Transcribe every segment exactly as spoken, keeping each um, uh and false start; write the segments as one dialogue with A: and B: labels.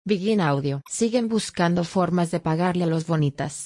A: Begin Audio. Siguen buscando formas de pagarle a los bonitas.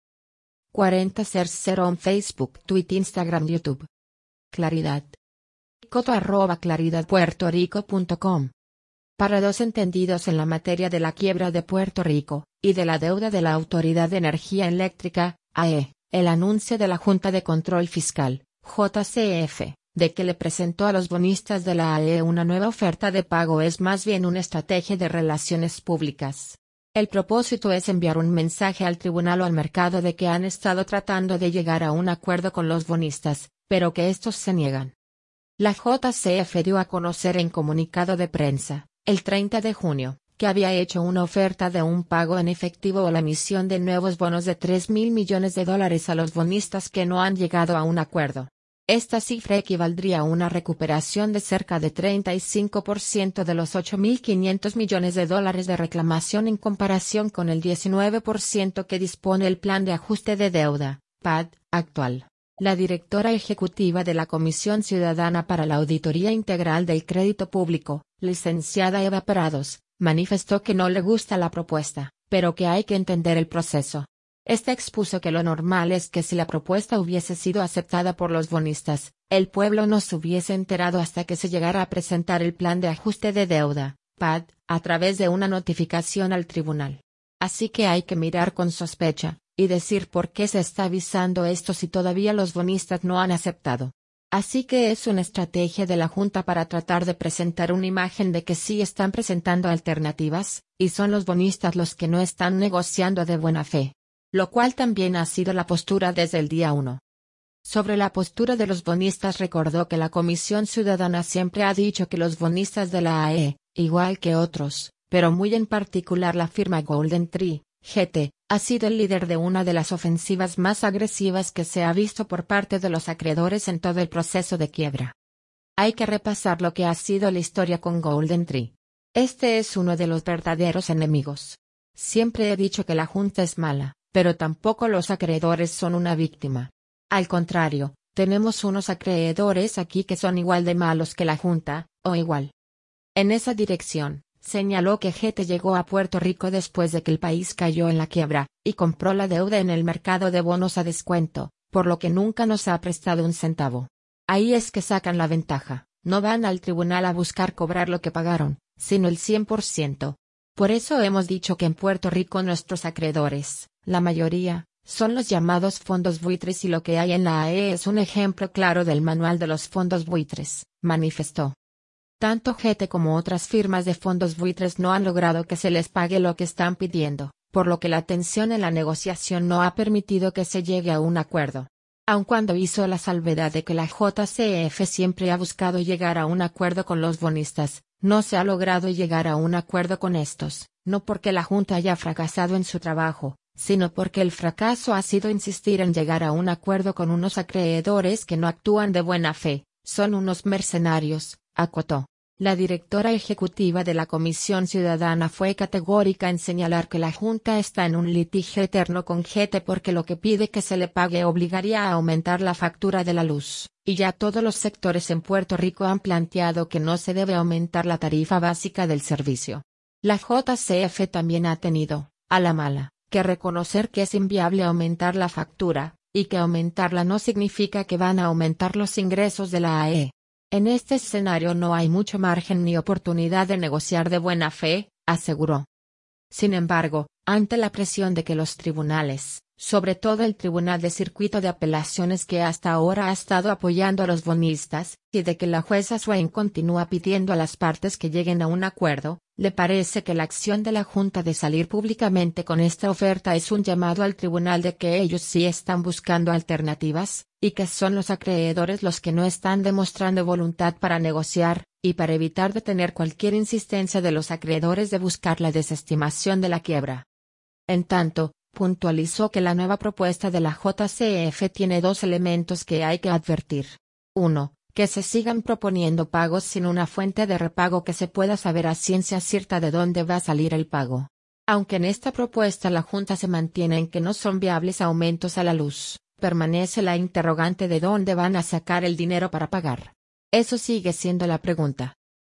A: cuarenta cero en Facebook, Twitter, Instagram, YouTube. Claridad. Coto arroba claridadpuertorico punto com. Para dos entendidos en la materia de la quiebra de Puerto Rico, y de la deuda de la Autoridad de Energía Eléctrica, A E, el anuncio de la Junta de Control Fiscal, J C F, de que le presentó a los bonistas de la A E una nueva oferta de pago es más bien una estrategia de relaciones públicas. El propósito es enviar un mensaje al tribunal o al mercado de que han estado tratando de llegar a un acuerdo con los bonistas, pero que estos se niegan. La J C F dio a conocer en comunicado de prensa, el treinta de junio, que había hecho una oferta de un pago en efectivo o la emisión de nuevos bonos de tres mil millones de dólares a los bonistas que no han llegado a un acuerdo. Esta cifra equivaldría a una recuperación de cerca de treinta y cinco por ciento de los ocho mil quinientos millones de dólares de reclamación en comparación con el diecinueve por ciento que dispone el Plan de Ajuste de Deuda, P A D, actual. La directora ejecutiva de la Comisión Ciudadana para la Auditoría Integral del Crédito Público, licenciada Eva Prados, manifestó que no le gusta la propuesta, pero que hay que entender el proceso. Este expuso que lo normal es que si la propuesta hubiese sido aceptada por los bonistas, el pueblo no se hubiese enterado hasta que se llegara a presentar el Plan de Ajuste de Deuda, P A D, a través de una notificación al tribunal. Así que hay que mirar con sospecha, y decir por qué se está avisando esto si todavía los bonistas no han aceptado. Así que es una estrategia de la Junta para tratar de presentar una imagen de que sí están presentando alternativas, y son los bonistas los que no están negociando de buena fe. Lo cual también ha sido la postura desde el día uno. Sobre la postura de los bonistas recordó que la Comisión Ciudadana siempre ha dicho que los bonistas de la A E, igual que otros, pero muy en particular la firma Golden Tree, G T, ha sido el líder de una de las ofensivas más agresivas que se ha visto por parte de los acreedores en todo el proceso de quiebra. Hay que repasar lo que ha sido la historia con Golden Tree. Este es uno de los verdaderos enemigos. Siempre he dicho que la Junta es mala, pero tampoco los acreedores son una víctima. Al contrario, tenemos unos acreedores aquí que son igual de malos que la Junta, o igual. En esa dirección, señaló que G T llegó a Puerto Rico después de que el país cayó en la quiebra, y compró la deuda en el mercado de bonos a descuento, por lo que nunca nos ha prestado un centavo. Ahí es que sacan la ventaja, no van al tribunal a buscar cobrar lo que pagaron, sino el cien por ciento. Por eso hemos dicho que en Puerto Rico nuestros acreedores, la mayoría, son los llamados fondos buitres y lo que hay en la A E es un ejemplo claro del manual de los fondos buitres, manifestó. Tanto G T como otras firmas de fondos buitres no han logrado que se les pague lo que están pidiendo, por lo que la tensión en la negociación no ha permitido que se llegue a un acuerdo. Aun cuando hizo la salvedad de que la J C F siempre ha buscado llegar a un acuerdo con los bonistas, no se ha logrado llegar a un acuerdo con estos, no porque la Junta haya fracasado en su trabajo, sino porque el fracaso ha sido insistir en llegar a un acuerdo con unos acreedores que no actúan de buena fe, son unos mercenarios, acotó. La directora ejecutiva de la Comisión Ciudadana fue categórica en señalar que la Junta está en un litigio eterno con G T porque lo que pide que se le pague obligaría a aumentar la factura de la luz, y ya todos los sectores en Puerto Rico han planteado que no se debe aumentar la tarifa básica del servicio. La J C F también ha tenido, a la mala, que reconocer que es inviable aumentar la factura, y que aumentarla no significa que van a aumentar los ingresos de la A E. En este escenario no hay mucho margen ni oportunidad de negociar de buena fe, aseguró. Sin embargo, ante la presión de que los tribunales, sobre todo el Tribunal de Circuito de Apelaciones que hasta ahora ha estado apoyando a los bonistas, y de que la jueza Swain continúa pidiendo a las partes que lleguen a un acuerdo, le parece que la acción de la Junta de salir públicamente con esta oferta es un llamado al tribunal de que ellos sí están buscando alternativas, y que son los acreedores los que no están demostrando voluntad para negociar, y para evitar detener cualquier insistencia de los acreedores de buscar la desestimación de la quiebra. En tanto, puntualizó que la nueva propuesta de la J C F tiene dos elementos que hay que advertir. uno. Que se sigan proponiendo pagos sin una fuente de repago que se pueda saber a ciencia cierta de dónde va a salir el pago. Aunque en esta propuesta la Junta se mantiene en que no son viables aumentos a la luz, permanece la interrogante de dónde van a sacar el dinero para pagar. Eso sigue siendo la pregunta.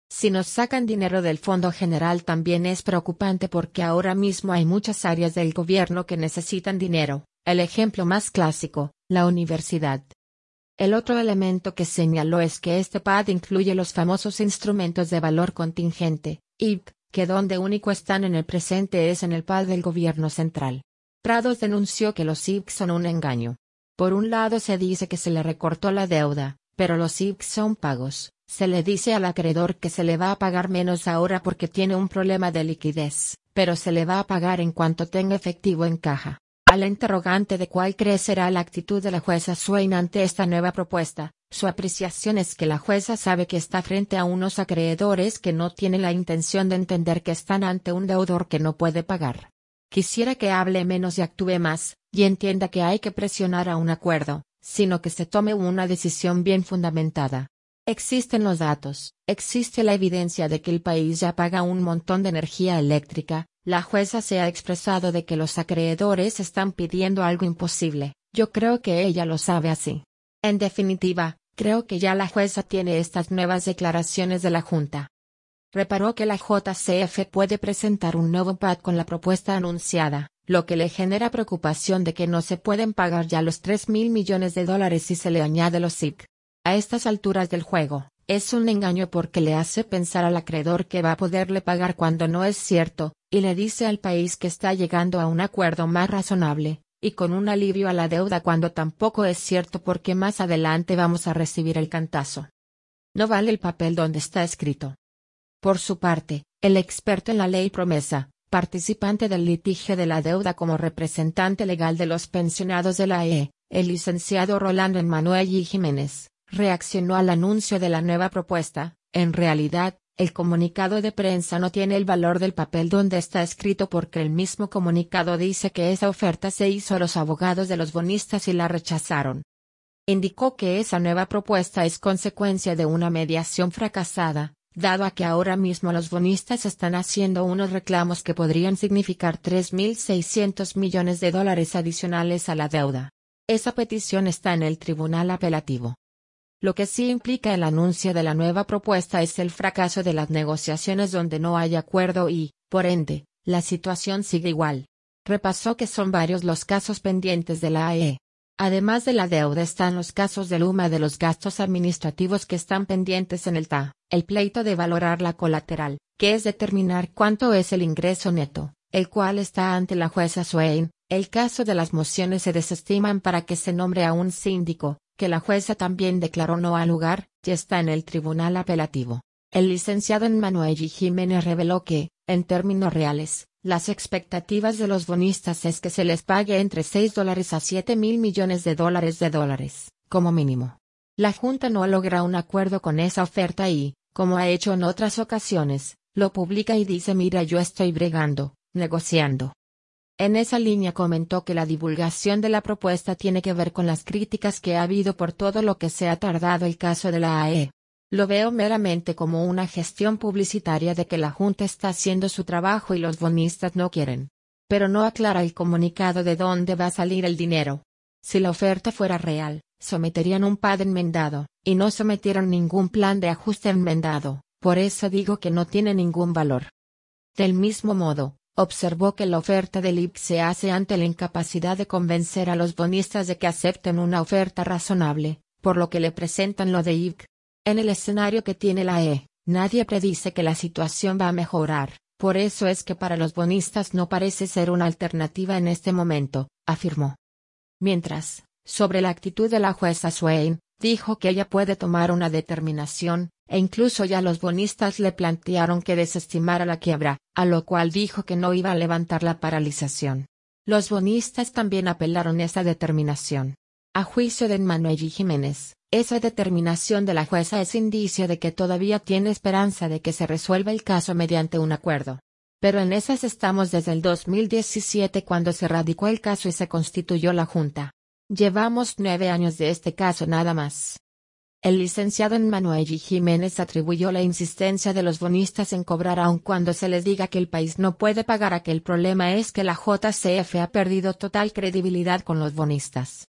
A: Si nos sacan dinero del Fondo General también es preocupante porque ahora mismo hay muchas áreas del gobierno que necesitan dinero, el ejemplo más clásico, la universidad. El otro elemento que señaló es que este P A D incluye los famosos instrumentos de valor contingente, I V, que donde único están en el presente es en el P A D del gobierno central. Prados denunció que los I V son un engaño. Por un lado se dice que se le recortó la deuda, pero los I V son pagos. Se le dice al acreedor que se le va a pagar menos ahora porque tiene un problema de liquidez, pero se le va a pagar en cuanto tenga efectivo en caja. A la interrogante de cuál cree será la actitud de la jueza Swain ante esta nueva propuesta, su apreciación es que la jueza sabe que está frente a unos acreedores que no tienen la intención de entender que están ante un deudor que no puede pagar. Quisiera que hable menos y actúe más, y entienda que hay que presionar a un acuerdo, sino que se tome una decisión bien fundamentada. Existen los datos, existe la evidencia de que el país ya paga un montón de energía eléctrica, la jueza se ha expresado de que los acreedores están pidiendo algo imposible, yo creo que ella lo sabe así. En definitiva, creo que ya la jueza tiene estas nuevas declaraciones de la Junta. Reparó que la J C F puede presentar un nuevo P A D con la propuesta anunciada, lo que le genera preocupación de que no se pueden pagar ya los tres mil millones de dólares si se le añade los I V. A estas alturas del juego, es un engaño porque le hace pensar al acreedor que va a poderle pagar cuando no es cierto, y le dice al país que está llegando a un acuerdo más razonable, y con un alivio a la deuda cuando tampoco es cierto porque más adelante vamos a recibir el cantazo. No vale el papel donde está escrito. Por su parte, el experto en la ley promesa, participante del litigio de la deuda como representante legal de los pensionados de la A E, el licenciado Rolando Emmanuel y Jiménez, reaccionó al anuncio de la nueva propuesta. En realidad, el comunicado de prensa no tiene el valor del papel donde está escrito porque el mismo comunicado dice que esa oferta se hizo a los abogados de los bonistas y la rechazaron. Indicó que esa nueva propuesta es consecuencia de una mediación fracasada, dado a que ahora mismo los bonistas están haciendo unos reclamos que podrían significar tres mil seiscientos millones de dólares adicionales a la deuda. Esa petición está en el tribunal apelativo. Lo que sí implica el anuncio de la nueva propuesta es el fracaso de las negociaciones donde no hay acuerdo y, por ende, la situación sigue igual. Repasó que son varios los casos pendientes de la A E. Además de la deuda están los casos de Luma de los gastos administrativos que están pendientes en el T A, el pleito de valorar la colateral, que es determinar cuánto es el ingreso neto, el cual está ante la jueza Swain, el caso de las mociones se desestiman para que se nombre a un síndico, que la jueza también declaró no al lugar, y está en el tribunal apelativo. El licenciado Emmanuel G. Jiménez reveló que, en términos reales, las expectativas de los bonistas es que se les pague entre seis dólares a siete mil millones de dólares de dólares, como mínimo. La Junta no logra un acuerdo con esa oferta y, como ha hecho en otras ocasiones, lo publica y dice mira yo estoy bregando, negociando. En esa línea comentó que la divulgación de la propuesta tiene que ver con las críticas que ha habido por todo lo que se ha tardado el caso de la A E. Lo veo meramente como una gestión publicitaria de que la Junta está haciendo su trabajo y los bonistas no quieren. Pero no aclara el comunicado de dónde va a salir el dinero. Si la oferta fuera real, someterían un P A D enmendado, y no sometieron ningún plan de ajuste enmendado, por eso digo que no tiene ningún valor. Del mismo modo, observó que la oferta del I V se hace ante la incapacidad de convencer a los bonistas de que acepten una oferta razonable, por lo que le presentan lo de I V. En el escenario que tiene la A E, nadie predice que la situación va a mejorar, por eso es que para los bonistas no parece ser una alternativa en este momento, afirmó. Mientras, sobre la actitud de la jueza Swain, dijo que ella puede tomar una determinación, e incluso ya los bonistas le plantearon que desestimara la quiebra, a lo cual dijo que no iba a levantar la paralización. Los bonistas también apelaron esa determinación. A juicio de Emmanuel G. Jiménez, esa determinación de la jueza es indicio de que todavía tiene esperanza de que se resuelva el caso mediante un acuerdo. Pero en esas estamos desde el dos mil diecisiete cuando se radicó el caso y se constituyó la Junta. Llevamos nueve años de este caso nada más. El licenciado Emmanuel G. Jiménez atribuyó la insistencia de los bonistas en cobrar aun cuando se les diga que el país no puede pagar a que el problema es que la J C F ha perdido total credibilidad con los bonistas.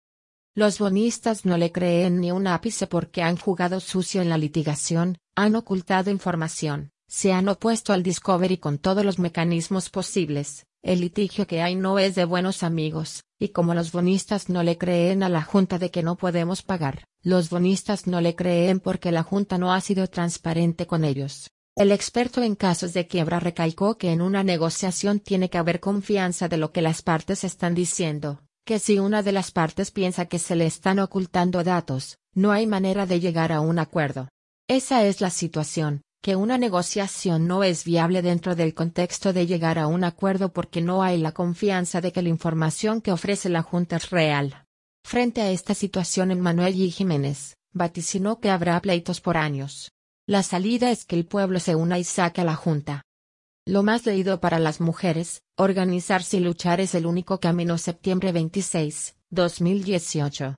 A: Los bonistas no le creen ni un ápice porque han jugado sucio en la litigación, han ocultado información, se han opuesto al discovery con todos los mecanismos posibles. El litigio que hay no es de buenos amigos, y como los bonistas no le creen a la Junta de que no podemos pagar, los bonistas no le creen porque la Junta no ha sido transparente con ellos. El experto en casos de quiebra recalcó que en una negociación tiene que haber confianza de lo que las partes están diciendo, que si una de las partes piensa que se le están ocultando datos, no hay manera de llegar a un acuerdo. Esa es la situación, que una negociación no es viable dentro del contexto de llegar a un acuerdo porque no hay la confianza de que la información que ofrece la Junta es real. Frente a esta situación, Emmanuel G. Jiménez vaticinó que habrá pleitos por años. La salida es que el pueblo se una y saque a la Junta. Lo más leído para las mujeres, organizarse y luchar es el único camino. Septiembre veintiséis, dos mil dieciocho.